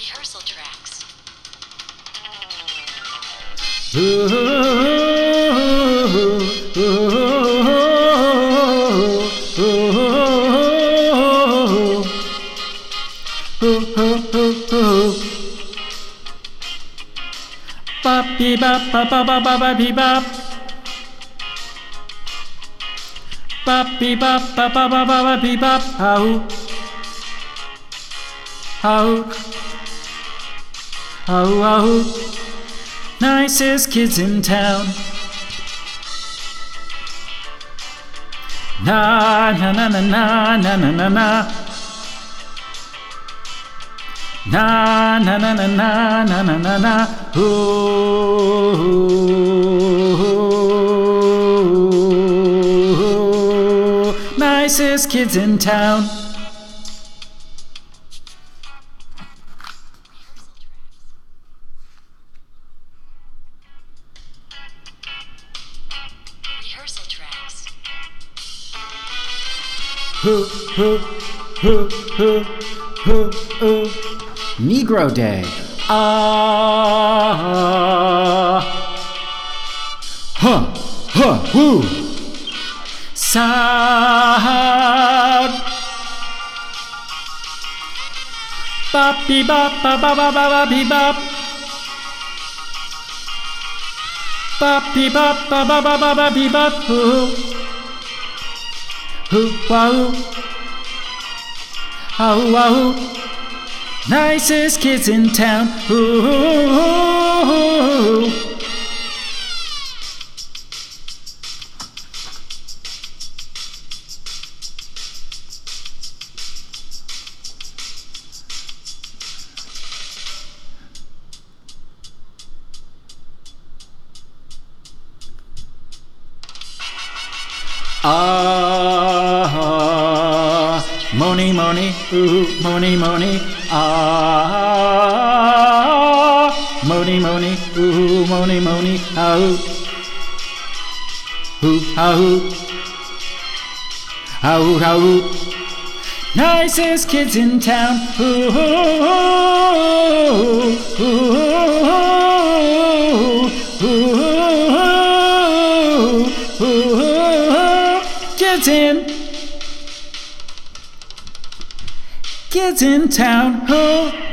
Rehearsal tracks. Bop bee bop bop bop bop bop bee bop. Bop bee bop bop bop bop bop bee bop. How? How? Nicest kids in town. Na na na na na na na na na. Na na na na na na na na na. Ooh, nicest kids in town. Rehearsal tracks. Negro Day. Woo. Sound. Bop bee bop bop bop bop bop bee bop. Bop bee bop bop bop bop bop bee bop. Wahoo. Wahoo. Nicest kids in town. Ooh. Money, ooh, money, money, ooh, money, how, nicest kids in town, kids in town,